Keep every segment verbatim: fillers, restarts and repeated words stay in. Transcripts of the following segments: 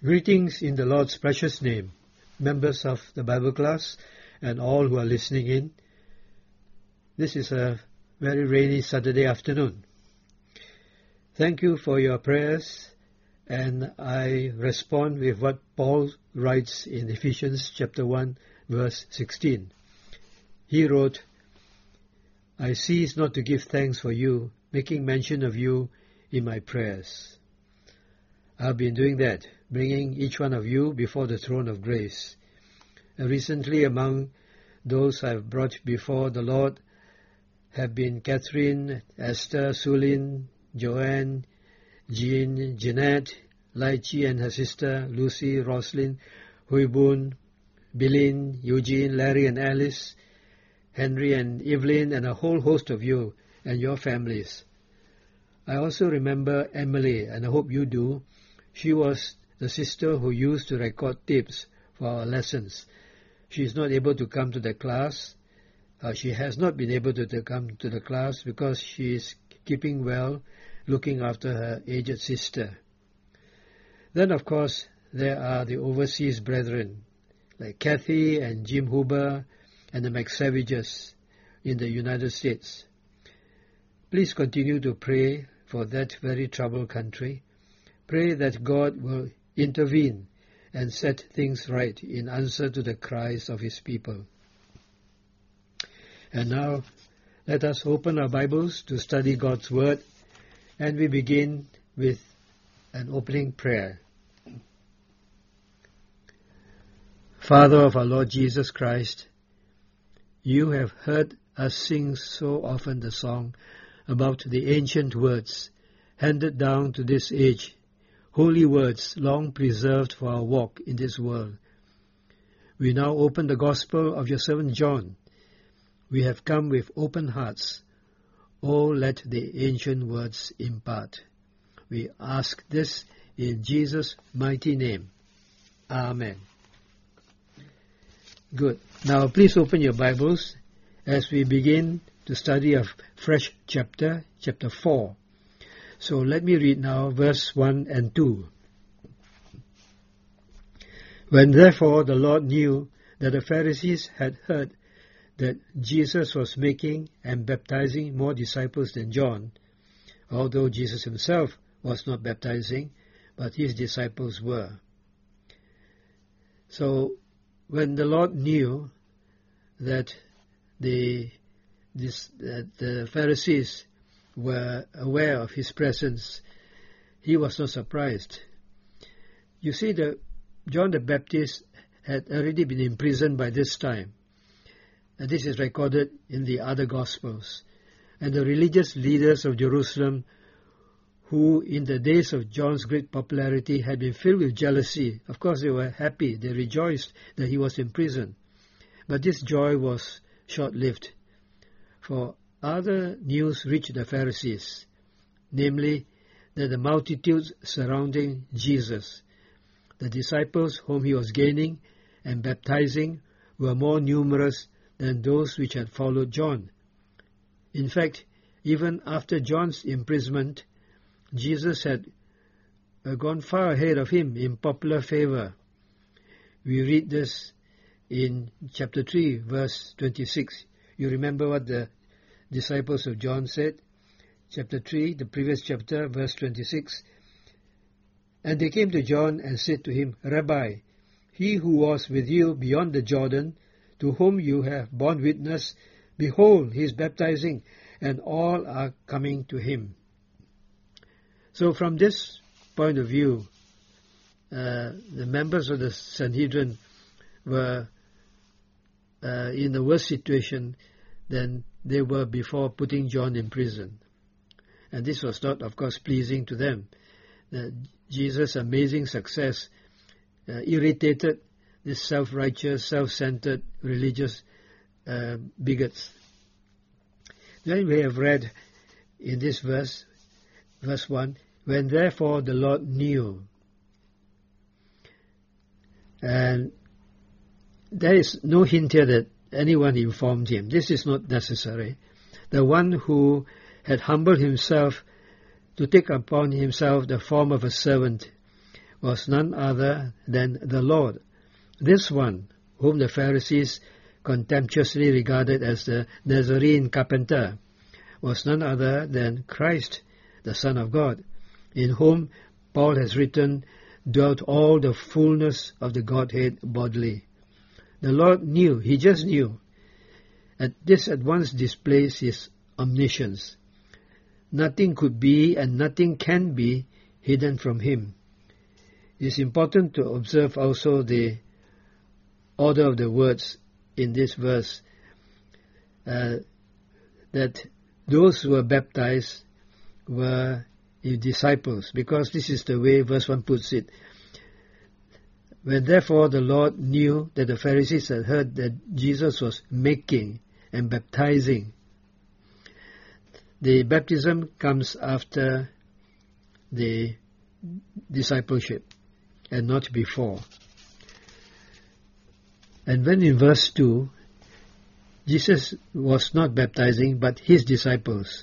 Greetings in the Lord's precious name, members of the Bible class and all who are listening in. This is a very rainy Saturday afternoon. Thank you for your prayers, and I respond with what Paul writes in Ephesians chapter one, verse sixteen. He wrote, I cease not to give thanks for you, making mention of you in my prayers. I've been doing that, bringing each one of you before the throne of grace. And recently among those I've brought before the Lord have been Catherine, Esther, Sulin, Joanne, Jean, Jeanette, Lai Chi and her sister, Lucy, Roslyn, Hui Boon, Bilin, Eugene, Larry and Alice, Henry and Evelyn, and a whole host of you and your families. I also remember Emily, and I hope you do. She was the sister who used to record tapes for our lessons. She is not able to come to the class. Uh, she has not been able to, to come to the class because she is keeping well, looking after her aged sister. Then, of course, there are the overseas brethren, like Kathy and Jim Huber and the McSavages in the United States. Please continue to pray for that very troubled country. Pray that God will intervene and set things right in answer to the cries of His people. And now, let us open our Bibles to study God's Word, and we begin with an opening prayer. Father of our Lord Jesus Christ, you have heard us sing so often the song about the ancient words handed down to this age, holy words long preserved for our walk in this world. We now open the Gospel of your servant John. We have come with open hearts. Oh, let the ancient words impart. We ask this in Jesus' mighty name. Amen. Good. Now please open your Bibles as we begin to study a fresh chapter, chapter four. So let me read now verse one and two. When therefore the Lord knew that the Pharisees had heard that Jesus was making and baptizing more disciples than John, although Jesus himself was not baptizing, but his disciples were. So when the Lord knew that the, this, that the Pharisees were aware of his presence, he was not surprised. You see, the, John the Baptist had already been imprisoned by this time. And this is recorded in the other Gospels. And the religious leaders of Jerusalem, who in the days of John's great popularity had been filled with jealousy, of course they were happy, they rejoiced that he was in prison. But this joy was short-lived. For other news reached the Pharisees, namely that the multitudes surrounding Jesus, the disciples whom he was gaining and baptizing, were more numerous than those which had followed John. In fact, even after John's imprisonment, Jesus had gone far ahead of him in popular favor. We read this in chapter three, verse twenty-six. You remember what the disciples of John said? Chapter three, the previous chapter, verse twenty-six. And they came to John and said to him, Rabbi, he who was with you beyond the Jordan, to whom you have borne witness, behold, he is baptizing, and all are coming to him. So from this point of view, uh, the members of the Sanhedrin were uh, in a worse situation than they were before putting John in prison. And this was not, of course, pleasing to them. Uh, Jesus' amazing success uh, irritated these self-righteous, self-centered religious uh, bigots. Then we have read in this verse, verse one, when therefore the Lord knew. And there is no hint here that anyone informed him. This is not necessary. The one who had humbled himself to take upon himself the form of a servant was none other than the Lord. This one, whom the Pharisees contemptuously regarded as the Nazarene carpenter, was none other than Christ, the Son of God, in whom Paul has written, dwelt all the fullness of the Godhead bodily. The Lord knew, he just knew. And this at once displays his omniscience. Nothing could be and nothing can be hidden from him. It is important to observe also the order of the words in this verse, uh, that those who were baptized were his disciples, because this is the way verse one puts it. When therefore the Lord knew that the Pharisees had heard that Jesus was making and baptizing. The baptism comes after the discipleship and not before. And when in verse two, Jesus was not baptizing but his disciples.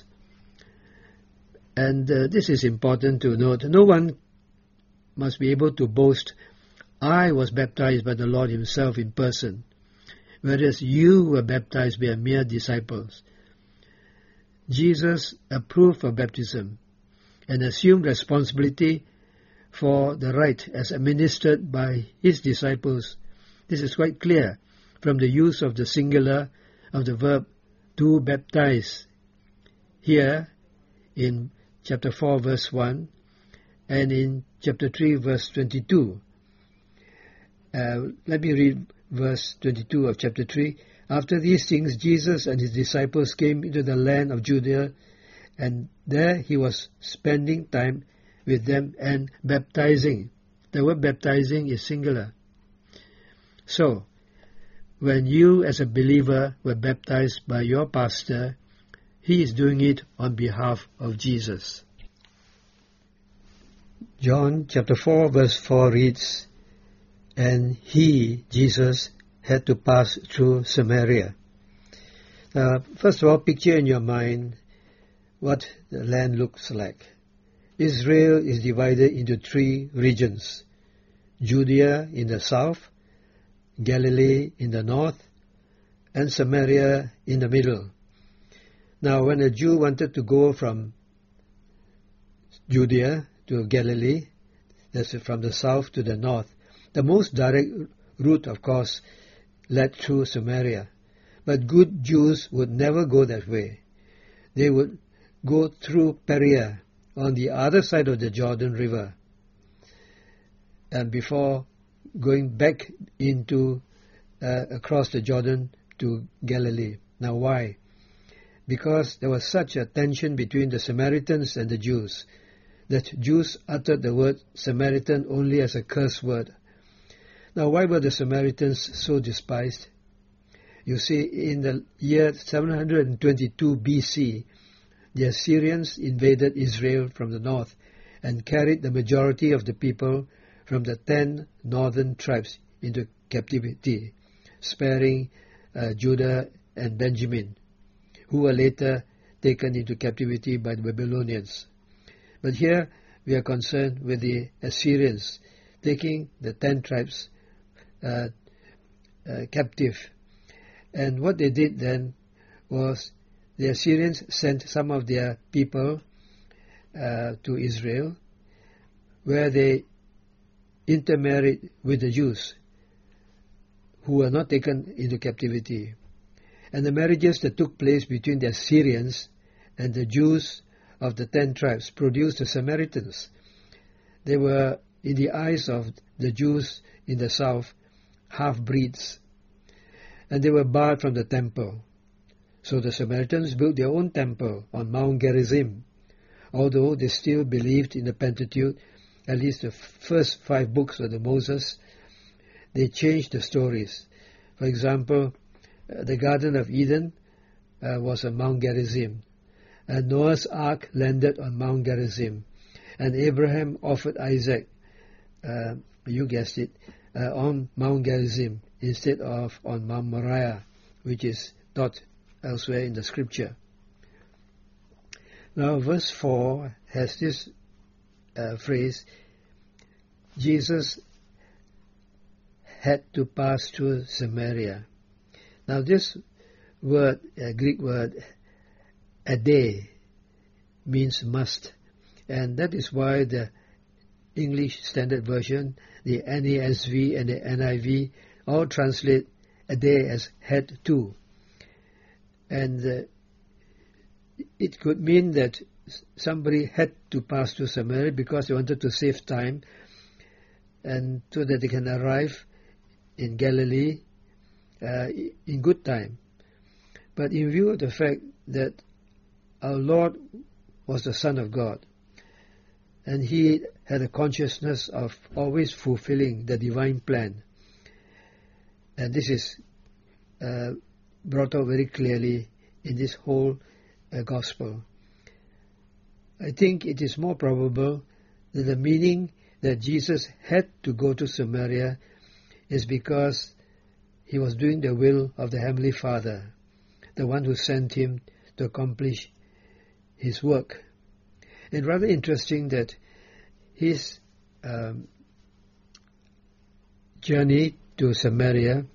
And uh, this is important to note. No one must be able to boast, I was baptized by the Lord himself in person, whereas you were baptized by mere disciples. Jesus approved of baptism and assumed responsibility for the rite as administered by his disciples. This is quite clear from the use of the singular of the verb to baptize here in chapter four verse one and in chapter three verse twenty-two. Uh, let me read verse twenty-two of chapter three. After these things, Jesus and his disciples came into the land of Judea, and there he was spending time with them and baptizing. The word baptizing is singular. So, when you as a believer were baptized by your pastor, he is doing it on behalf of Jesus. John chapter four verse four reads, and he, Jesus, had to pass through Samaria. Now, first of all, picture in your mind what the land looks like. Israel is divided into three regions. Judea in the south, Galilee in the north, and Samaria in the middle. Now, when a Jew wanted to go from Judea to Galilee, that's from the south to the north, the most direct route, of course, led through Samaria. But good Jews would never go that way. They would go through Perea, on the other side of the Jordan River, and before going back into uh, across the Jordan to Galilee. Now why? Because there was such a tension between the Samaritans and the Jews that Jews uttered the word Samaritan only as a curse word. Now why were the Samaritans so despised? You see, in the year seven hundred twenty-two B C, the Assyrians invaded Israel from the north and carried the majority of the people from the ten northern tribes into captivity, sparing uh, Judah and Benjamin, who were later taken into captivity by the Babylonians. But here we are concerned with the Assyrians taking the ten tribes uh, uh, captive. And what they did then was the Assyrians sent some of their people uh, to Israel, where they intermarried with the Jews who were not taken into captivity. And the marriages that took place between the Assyrians and the Jews of the ten tribes produced the Samaritans. They were, in the eyes of the Jews in the south, half-breeds, and they were barred from the temple. So the Samaritans built their own temple on Mount Gerizim, although they still believed in the Pentateuch, at least the first five books of the Moses. They changed the stories. For example, uh, the Garden of Eden uh, was on Mount Gerizim, and Noah's Ark landed on Mount Gerizim, and Abraham offered Isaac, uh, you guessed it, uh, on Mount Gerizim instead of on Mount Moriah, which is taught elsewhere in the scripture. Now verse four has this uh, phrase, Jesus had to pass through Samaria. Now this word, uh, Greek word, ade, means must. And that is why the English Standard Version, the N A S V and the N I V, all translate ade as had to. And uh, it could mean that somebody had to pass through Samaria because they wanted to save time and so that they can arrive in Galilee uh, in good time. But in view of the fact that our Lord was the Son of God, and he had a consciousness of always fulfilling the divine plan, and this is uh, brought out very clearly in this whole uh, gospel. I think it is more probable that the meaning that Jesus had to go to Samaria is because he was doing the will of the Heavenly Father, the one who sent him to accomplish his work. And rather interesting that his um, journey to Samaria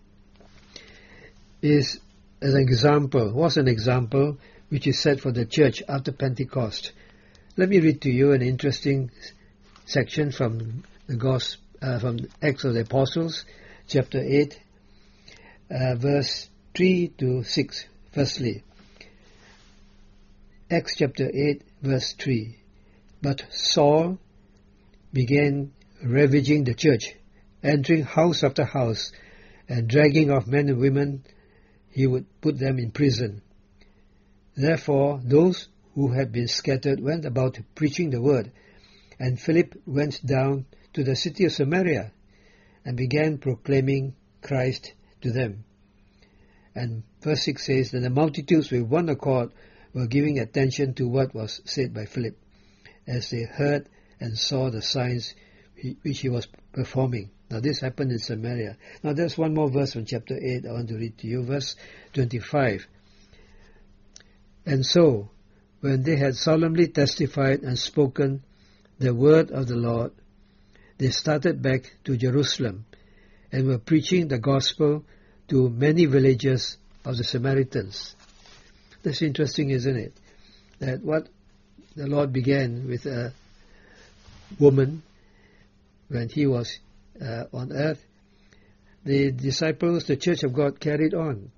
is as an example, was an example which is set for the church after Pentecost. Let me read to you an interesting section from the Gospel, uh, from Acts of the Apostles, chapter eight, uh, verse three to six. Firstly, Acts chapter eight, verse three. But Saul began ravaging the church, entering house after house, and dragging off men and women. He would put them in prison. Therefore, those who had been scattered went about preaching the word, and Philip went down to the city of Samaria and began proclaiming Christ to them. And verse six says, that the multitudes with one accord were giving attention to what was said by Philip, as they heard and saw the signs which he was performing. Now this happened in Samaria. Now there's one more verse from chapter eight I want to read to you, verse twenty-five. And so, when they had solemnly testified and spoken the word of the Lord, they started back to Jerusalem and were preaching the gospel to many villages of the Samaritans. That's interesting, isn't it? That what the Lord began with a woman when he was uh, on earth, the disciples, the Church of God, carried on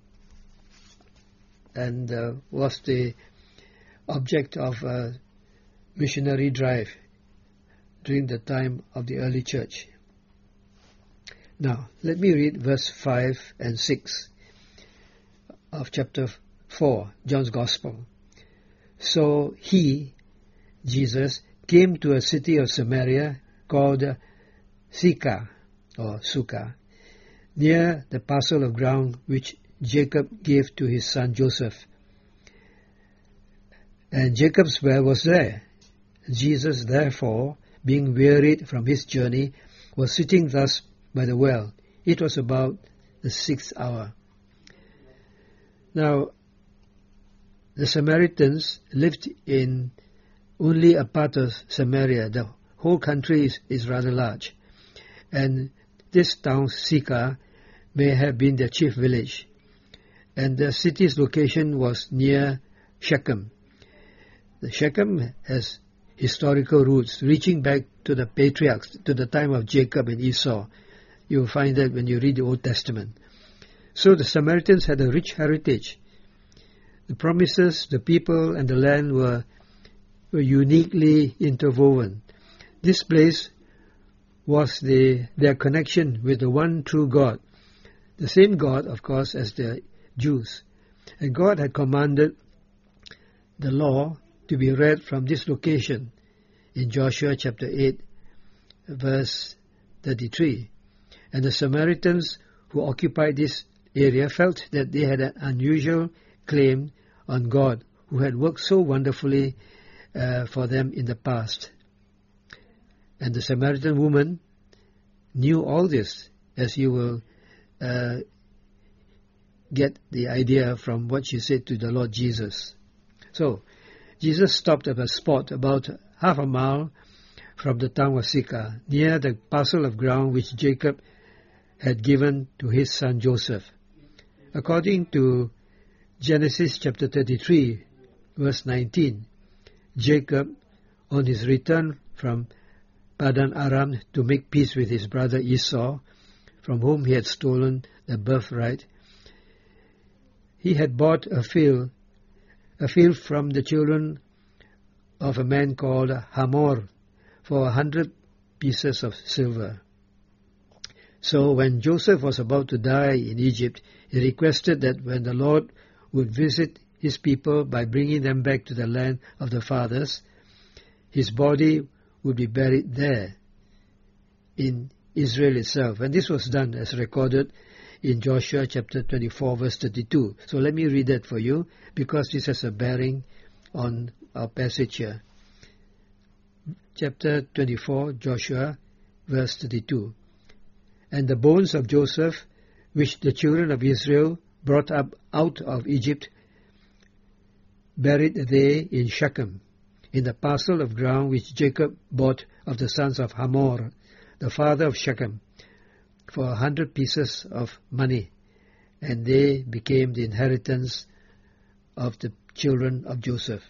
and uh, was the object of a missionary drive during the time of the early church. Now, let me read verse five and six of chapter four, John's Gospel. So he, Jesus, came to a city of Samaria called Sychar, or Sukkah, near the parcel of ground which Jacob gave to his son Joseph. And Jacob's well was there. Jesus, therefore, being wearied from his journey, was sitting thus by the well. It was about the sixth hour. Now, the Samaritans lived in only a part of Samaria. The whole country is, is rather large. And this town, Sychar, may have been their chief village. And the city's location was near Shechem. The Shechem has historical roots reaching back to the patriarchs, to the time of Jacob and Esau. You will find that when you read the Old Testament. So the Samaritans had a rich heritage. The promises, the people, and the land were, were uniquely interwoven. This place was the, their connection with the one true God, the same God, of course, as the Jews. And God had commanded the law to be read from this location in Joshua chapter eight, verse thirty-three. And the Samaritans who occupied this area felt that they had an unusual claim on God, who had worked so wonderfully uh, for them in the past. And the Samaritan woman knew all this, as you will uh, get the idea from what she said to the Lord Jesus. So, Jesus stopped at a spot about half a mile from the town of Sychar, near the parcel of ground which Jacob had given to his son Joseph. According to Genesis chapter thirty-three, verse nineteen, Jacob, on his return from Padan Aram to make peace with his brother Esau, from whom he had stolen the birthright, he had bought a field, a field from the children of a man called Hamor for a hundred pieces of silver. So when Joseph was about to die in Egypt, he requested that when the Lord would visit his people by bringing them back to the land of the fathers, his body would be buried there in Israel itself. And this was done as recorded in Joshua chapter twenty-four, verse thirty-two. So let me read that for you, because this has a bearing on our passage here. Chapter twenty-four, Joshua, verse thirty-two. And the bones of Joseph, which the children of Israel brought up out of Egypt, buried they in Shechem, in the parcel of ground which Jacob bought of the sons of Hamor, the father of Shechem, for a hundred pieces of money, and they became the inheritance of the children of Joseph.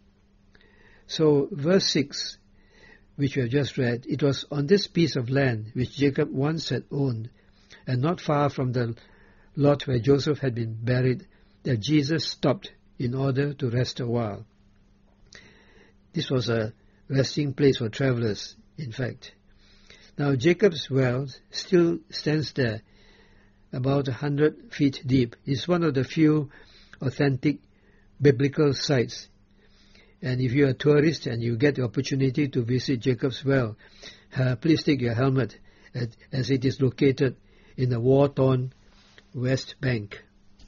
So verse six, which we have just read, it was on this piece of land which Jacob once had owned, and not far from the lot where Joseph had been buried, that Jesus stopped in order to rest a while. This was a resting place for travelers, in fact. Now Jacob's well still stands there, about a hundred feet deep. It's one of the few authentic biblical sites. And if you're a tourist and you get the opportunity to visit Jacob's well, uh, please take your helmet, as, as it is located in the war-torn West Bank.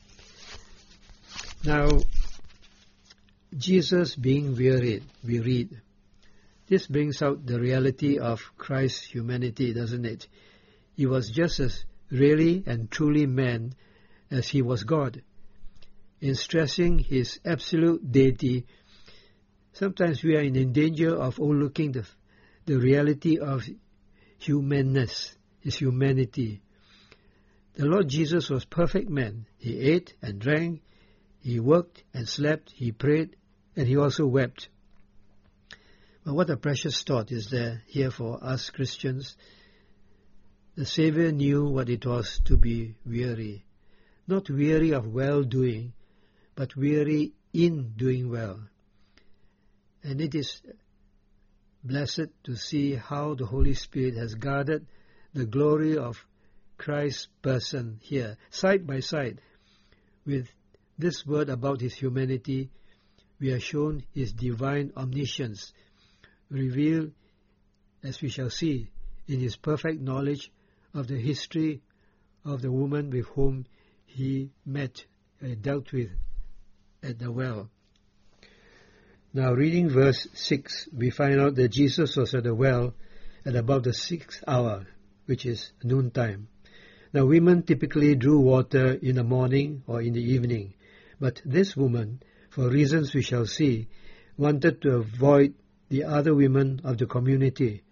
Now, Jesus being wearied, we read. This brings out the reality of Christ's humanity, doesn't it? He was just as really and truly man as he was God. In stressing his absolute deity, sometimes we are in danger of overlooking the, the reality of humanness, his humanity. The Lord Jesus was perfect man. He ate and drank, he worked and slept, he prayed, and he also wept. But what a precious thought is there here for us Christians. The Saviour knew what it was to be weary. Not weary of well-doing, but weary in doing well. And it is blessed to see how the Holy Spirit has guarded the glory of Christ's person here, side by side. With this word about his humanity, we are shown his divine omniscience, revealed, as we shall see, in his perfect knowledge of the history of the woman with whom he met and dealt with at the well. Now, reading verse six, we find out that Jesus was at the well at about the sixth hour, which is noontime. Now, women typically drew water in the morning or in the evening, but this woman, for reasons we shall see, wanted to avoid the other women of the community.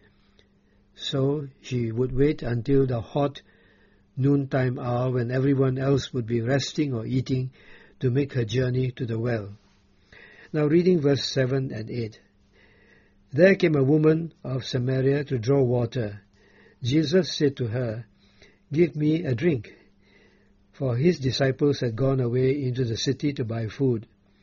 So she would wait until the hot noontime hour when everyone else would be resting or eating to make her journey to the well. Now reading verse seven and eight. There came a woman of Samaria to draw water. Jesus said to her, "Give me a drink," for his disciples had gone away into the city to buy food.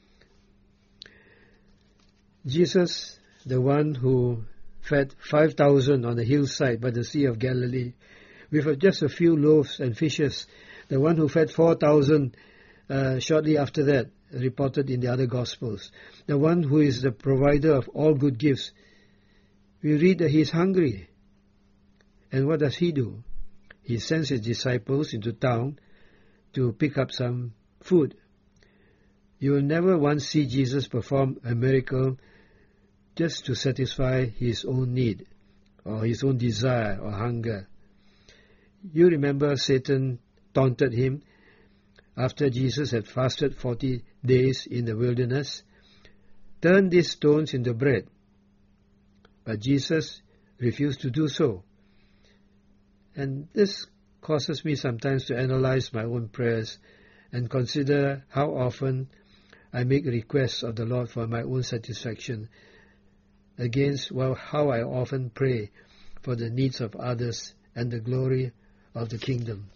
Jesus, the one who fed five thousand on the hillside by the Sea of Galilee, with just a few loaves and fishes, the one who fed four thousand uh, shortly after that, reported in the other Gospels, the one who is the provider of all good gifts. We read that he is hungry. And what does he do? He sends his disciples into town to pick up some food. You will never once see Jesus perform a miracle just to satisfy his own need or his own desire or hunger. You remember Satan taunted him after Jesus had fasted forty days in the wilderness. Turn these stones into bread. But Jesus refused to do so. And this causes me sometimes to analyze my own prayers and consider how often I make requests of the Lord for my own satisfaction against well, how I often pray for the needs of others and the glory of the kingdom.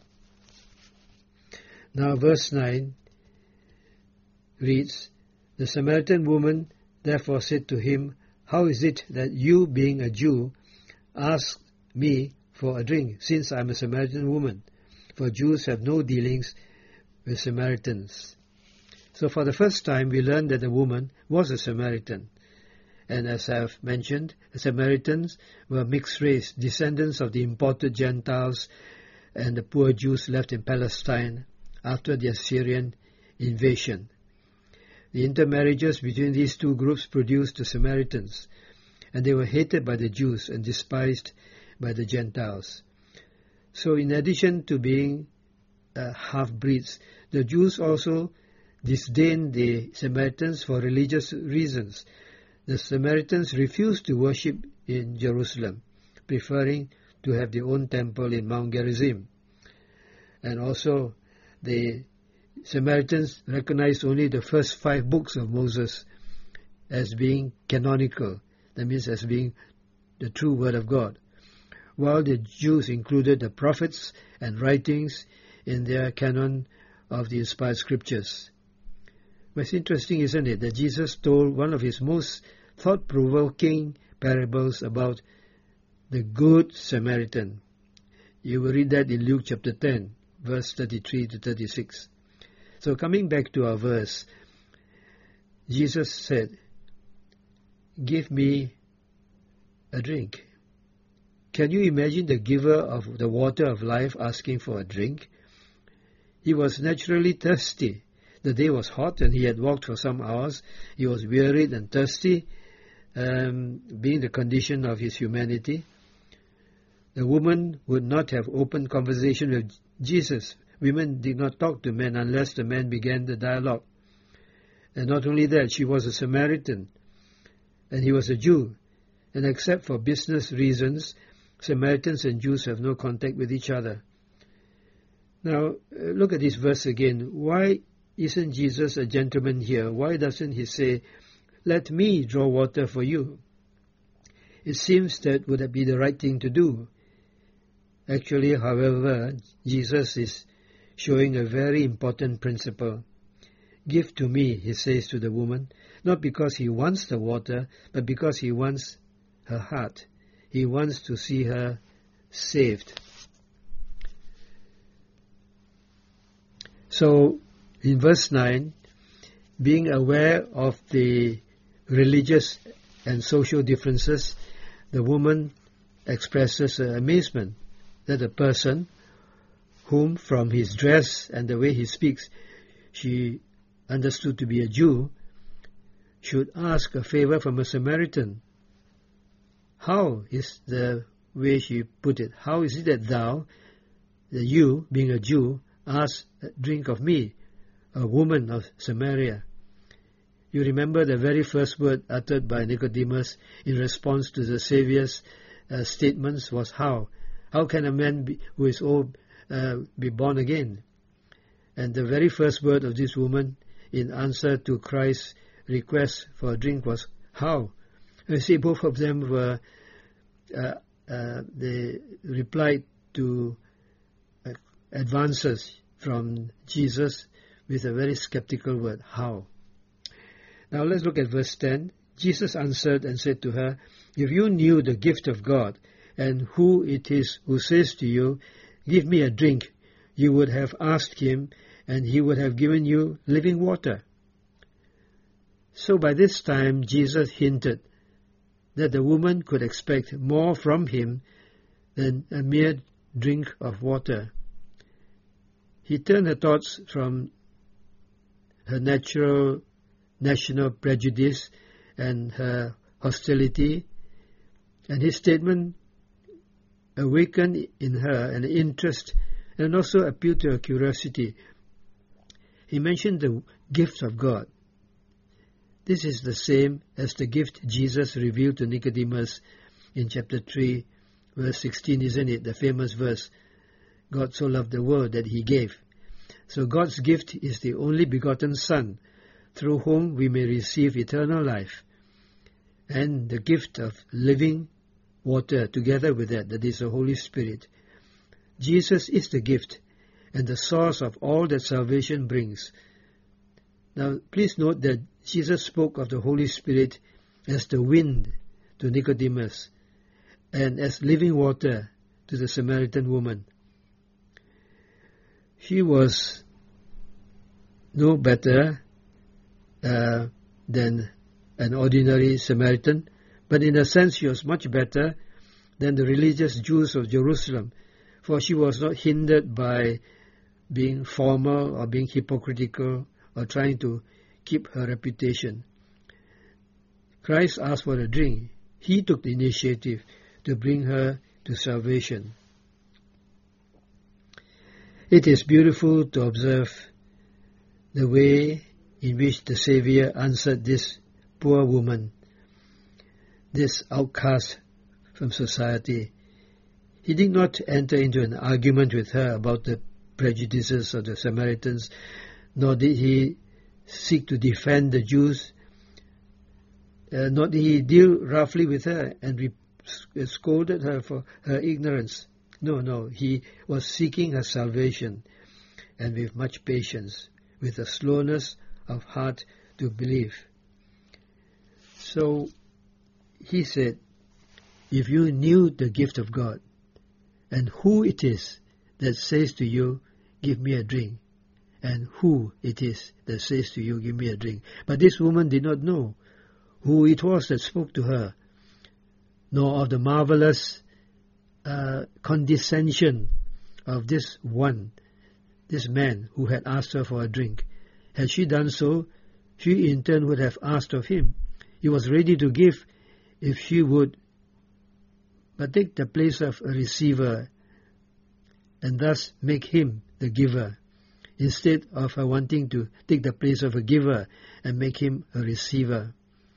Now verse nine reads, "The Samaritan woman therefore said to him, 'How is it that you, being a Jew, ask me for a drink, since I am a Samaritan woman? For Jews have no dealings with Samaritans.'" So for the first time we learn that the woman was a Samaritan. And as I have mentioned, the Samaritans were mixed race, descendants of the imported Gentiles and the poor Jews left in Palestine after the Assyrian invasion. The intermarriages between these two groups produced the Samaritans, and they were hated by the Jews and despised by the Gentiles. So in addition to being uh, half-breeds, the Jews also disdained the Samaritans for religious reasons. The Samaritans refused to worship in Jerusalem, preferring to have their own temple in Mount Gerizim. And also the Samaritans recognized only the first five books of Moses as being canonical, that means as being the true word of God, while the Jews included the prophets and writings in their canon of the inspired scriptures. But it's interesting, isn't it, that Jesus told one of his most thought-provoking parables about the Good Samaritan. You will read that in Luke chapter ten, verse thirty-three to thirty-six. So coming back to our verse, Jesus said, "Give me a drink." Can you imagine the giver of the water of life asking for a drink? He was naturally thirsty. The day was hot and he had walked for some hours. He was wearied and thirsty, um, being the condition of his humanity. The woman would not have opened conversation with Jesus. Women did not talk to men unless the man began the dialogue. And not only that, she was a Samaritan, and he was a Jew. And except for business reasons, Samaritans and Jews have no contact with each other. Now, look at this verse again. Why isn't Jesus a gentleman here? Why doesn't he say, "Let me draw water for you"? It seems that would be the right thing to do. Actually, however, Jesus is showing a very important principle. "Give to me," he says to the woman, not because he wants the water, but because he wants her heart. He wants to see her saved. So, in verse nine, being aware of the religious and social differences, the woman expresses uh, amazement that a person whom from his dress and the way he speaks she understood to be a Jew should ask a favor from a Samaritan. How is the way she put it? How is it that thou, that you, being a Jew, ask a drink of me, a woman of Samaria? You remember the very first word uttered by Nicodemus in response to the Saviour's uh, statements was how? How can a man be, who is old uh, be born again? And the very first word of this woman in answer to Christ's request for a drink was how? You see, both of them were, uh, uh, they replied to uh, advances from Jesus with a very skeptical word, how? Now let's look at verse ten. Jesus answered and said to her, "If you knew the gift of God, and who it is who says to you, 'Give me a drink,' you would have asked him, and he would have given you living water." So by this time Jesus hinted that the woman could expect more from him than a mere drink of water. He turned her thoughts from her natural national prejudice and her hostility, and his statement awakened in her an interest and also appealed to her curiosity. He mentioned the gift of God. This is the same as the gift Jesus revealed to Nicodemus in chapter three, verse sixteen, isn't it? The famous verse, God so loved the world that he gave. So God's gift is the only begotten Son, through whom we may receive eternal life, and the gift of living water together with that, that is the Holy Spirit. Jesus is the gift and the source of all that salvation brings. Now, please note that Jesus spoke of the Holy Spirit as the wind to Nicodemus and as living water to the Samaritan woman. She was no better uh, than an ordinary Samaritan, but in a sense she was much better than the religious Jews of Jerusalem, for she was not hindered by being formal or being hypocritical or trying to keep her reputation. Christ asked for a drink. He took the initiative to bring her to salvation. It is beautiful to observe the way in which the Savior answered this poor woman, this outcast from society. He did not enter into an argument with her about the prejudices of the Samaritans, nor did he seek to defend the Jews, uh, nor did he deal roughly with her and re- scolded her for her ignorance. No, no, he was seeking her salvation, and with much patience, with a slowness of heart to believe. So he said, if you knew the gift of God, and who it is that says to you, give me a drink, and who it is that says to you, give me a drink. But this woman did not know who it was that spoke to her, nor of the marvelous uh, condescension of this one, this man who had asked her for a drink. Had she done so, she in turn would have asked of him. He was ready to give if she would but take the place of a receiver and thus make him the giver, instead of her wanting to take the place of a giver and make him a receiver.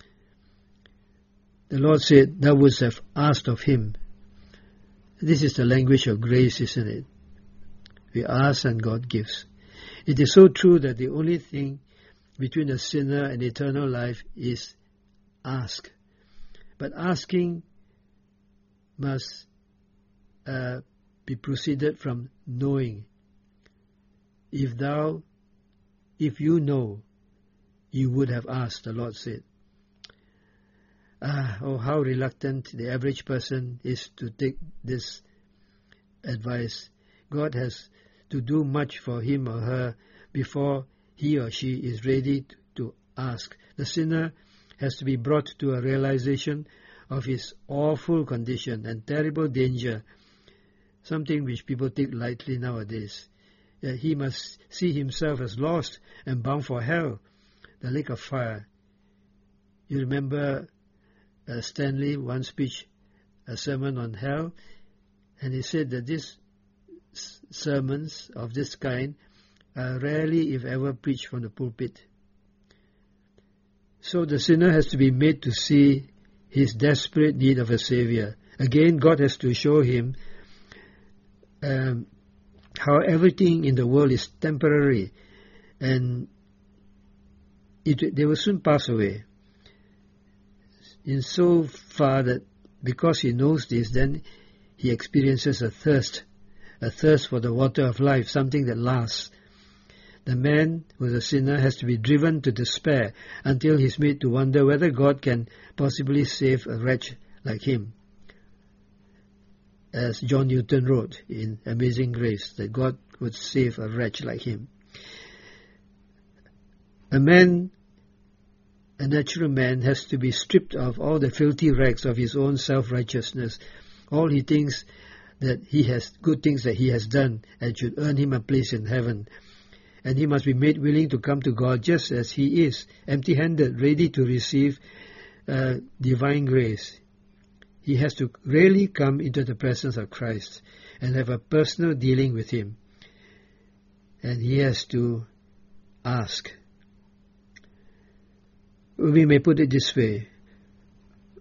The Lord said, thou wouldst have asked of him. This is the language of grace, isn't it? We ask and God gives. It is so true that the only thing between a sinner and eternal life is ask. But asking must uh, be proceeded from knowing. If thou, if you know, you would have asked, the Lord said. Ah, oh, how reluctant the average person is to take this advice. God has to do much for him or her before he or she is ready to ask. The sinner has to be brought to a realization of his awful condition and terrible danger, something which people take lightly nowadays. Uh, he must see himself as lost and bound for hell, the lake of fire. You remember uh, Stanley once preached a sermon on hell, and he said that these s- sermons of this kind are rarely, if ever, preached from the pulpit. So the sinner has to be made to see his desperate need of a Savior. Again, God has to show him um, how everything in the world is temporary, and it, they will soon pass away. In so far that because he knows this, then he experiences a thirst, a thirst for the water of life, something that lasts. The man who is a sinner has to be driven to despair until he is made to wonder whether God can possibly save a wretch like him. As John Newton wrote in Amazing Grace, that God would save a wretch like him. A man, a natural man, has to be stripped of all the filthy rags of his own self-righteousness, all he thinks that he has, good things that he has done and should earn him a place in heaven. And he must be made willing to come to God just as he is, empty-handed, ready to receive uh, divine grace. He has to really come into the presence of Christ and have a personal dealing with him. And he has to ask. We may put it this way.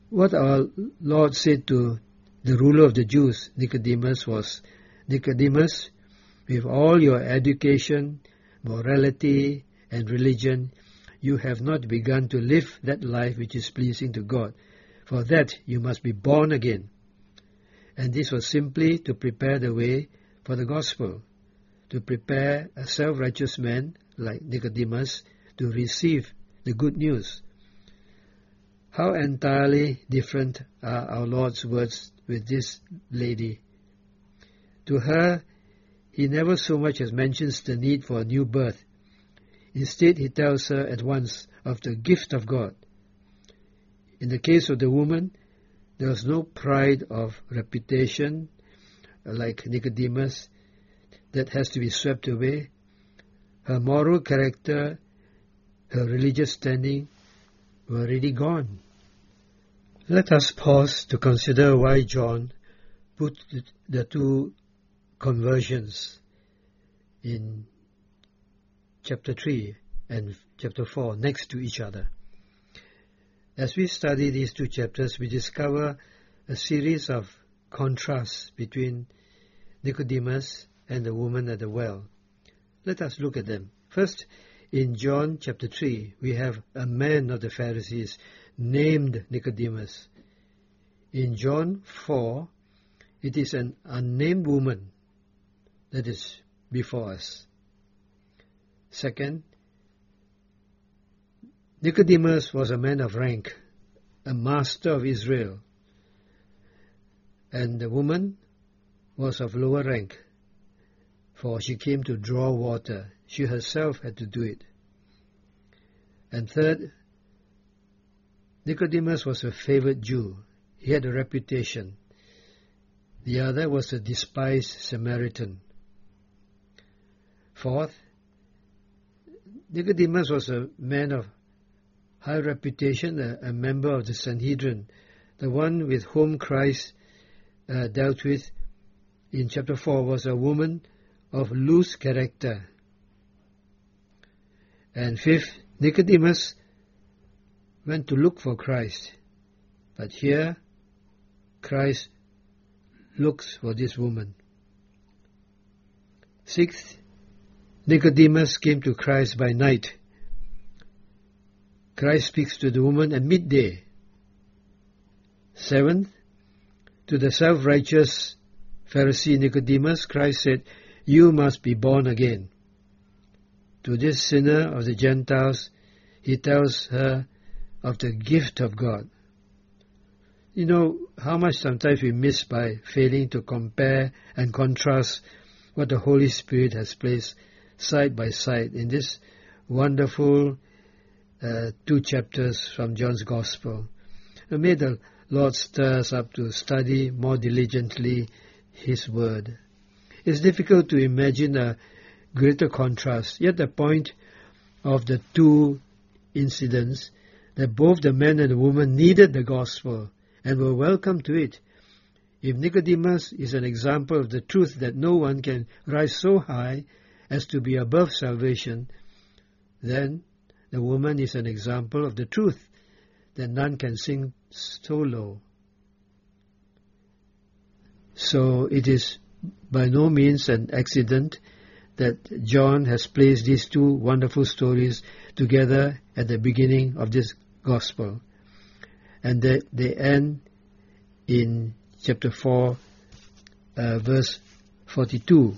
What our Lord said to the ruler of the Jews, Nicodemus, was, Nicodemus, with all your education, morality, and religion, you have not begun to live that life which is pleasing to God. For that you must be born again. And this was simply to prepare the way for the gospel, to prepare a self-righteous man like Nicodemus to receive the good news. How entirely different are our Lord's words with this lady. To her, he never so much as mentions the need for a new birth. Instead, he tells her at once of the gift of God. In the case of the woman, there was no pride of reputation like Nicodemus that has to be swept away. Her moral character, her religious standing were already gone. Let us pause to consider why John put the two conversions in chapter three and chapter four next to each other. As we study these two chapters, we discover a series of contrasts between Nicodemus and the woman at the well. Let us look at them. First, in John chapter three, we have a man of the Pharisees named Nicodemus. In John four, it is an unnamed woman that is before us. Second, Nicodemus was a man of rank, a master of Israel, and the woman was of lower rank, for she came to draw water. She herself had to do it. And third, Nicodemus was a favored Jew. He had a reputation. The other was a despised Samaritan. Fourth, Nicodemus was a man of high reputation, a, a member of the Sanhedrin, the one with whom Christ uh, dealt with in chapter four was a woman of loose character. And fifth, Nicodemus went to look for Christ, but here Christ looks for this woman. Sixth, Nicodemus came to Christ by night. Christ speaks to the woman at midday. Seventh, to the self-righteous Pharisee Nicodemus, Christ said, "You must be born again." To this sinner of the Gentiles, he tells her of the gift of God. You know how much sometimes we miss by failing to compare and contrast what the Holy Spirit has placed side by side in this wonderful uh, two chapters from John's Gospel. And may the Lord stir us up to study more diligently His Word. It's difficult to imagine a greater contrast, yet the point of the two incidents that both the man and the woman needed the gospel and were welcome to it. If Nicodemus is an example of the truth that no one can rise so high as to be above salvation, then the woman is an example of the truth that none can sink so low. So it is by no means an accident that John has placed these two wonderful stories together at the beginning of this gospel. And they, they end in chapter four, uh, verse forty-two.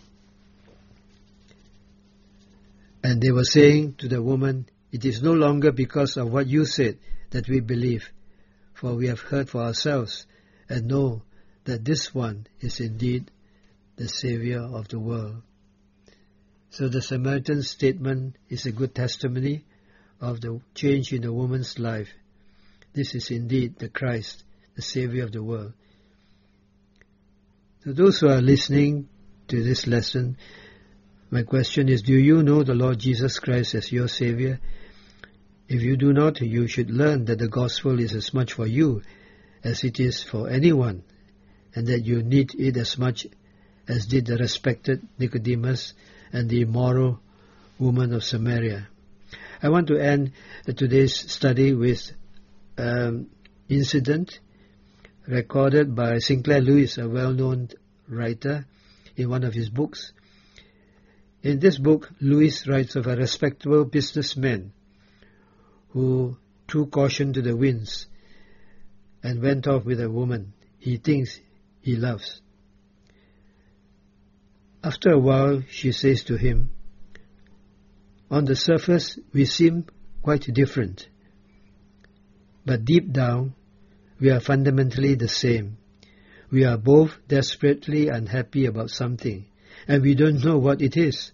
And they were saying to the woman, "It is no longer because of what you said that we believe, for we have heard for ourselves and know that this one is indeed the Savior of the world." So the Samaritan statement is a good testimony of the change in the woman's life. This is indeed the Christ, the Savior of the world. So those who are listening to this lesson, my question is, do you know the Lord Jesus Christ as your Savior? If you do not, you should learn that the gospel is as much for you as it is for anyone, and that you need it as much as did the respected Nicodemus and the immoral woman of Samaria. I want to end today's study with um, incident recorded by Sinclair Lewis, a well-known writer, in one of his books. In this book, Lewis writes of a respectable businessman who threw caution to the winds and went off with a woman he thinks he loves. After a while, she says to him, "On the surface, we seem quite different, but deep down, we are fundamentally the same. We are both desperately unhappy about something, and we don't know what it is."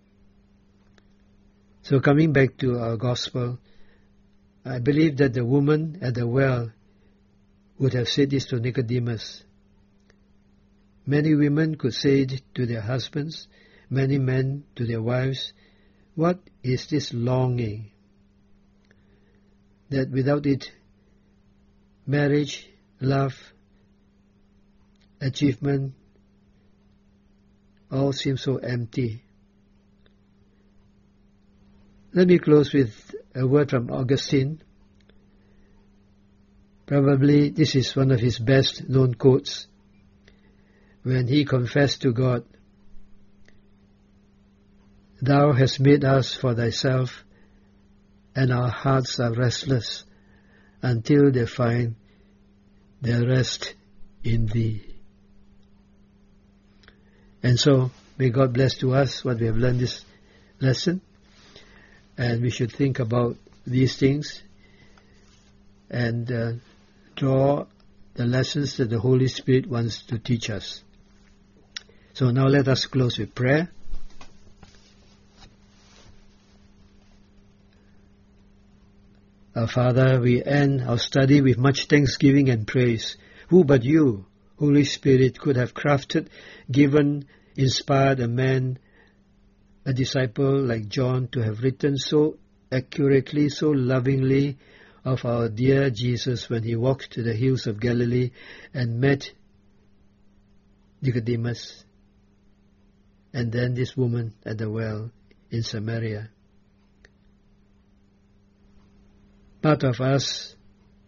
So coming back to our gospel, I believe that the woman at the well would have said this to Nicodemus. Many women could say it to their husbands, many men to their wives. What is this longing? That without it, marriage, love, achievement, all seem so empty. Let me close with a word from Augustine. Probably this is one of his best known quotes. When he confessed to God, "Thou hast made us for thyself, and our hearts are restless until they find their rest in thee." And so, may God bless to us what we have learned this lesson, and we should think about these things and uh, draw the lessons that the Holy Spirit wants to teach us. So now let us close with prayer. Our Father, we end our study with much thanksgiving and praise. Who but you, Holy Spirit, could have crafted, given, inspired a man, a disciple like John, to have written so accurately, so lovingly of our dear Jesus when he walked to the hills of Galilee and met Nicodemus, and then this woman at the well in Samaria. Part of us,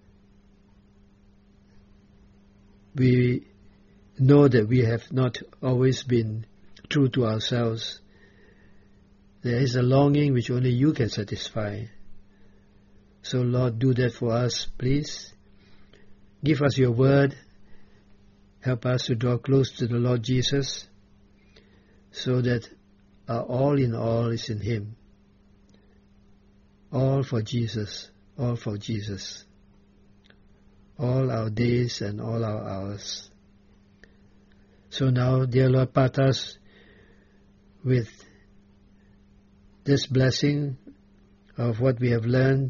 we know that we have not always been true to ourselves. There is a longing which only you can satisfy. So Lord, do that for us, please. Give us your word. Help us to draw close to the Lord Jesus, so that our all in all is in him. All for Jesus, all for Jesus. All our days and all our hours. So now, dear Lord, part us with this blessing of what we have learned,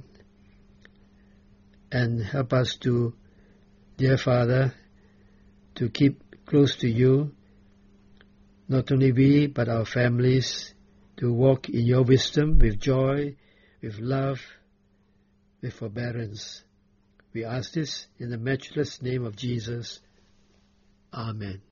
and help us to, dear Father, to keep close to you, not only we, but our families, to walk in your wisdom with joy, with love, with forbearance. We ask this in the matchless name of Jesus. Amen.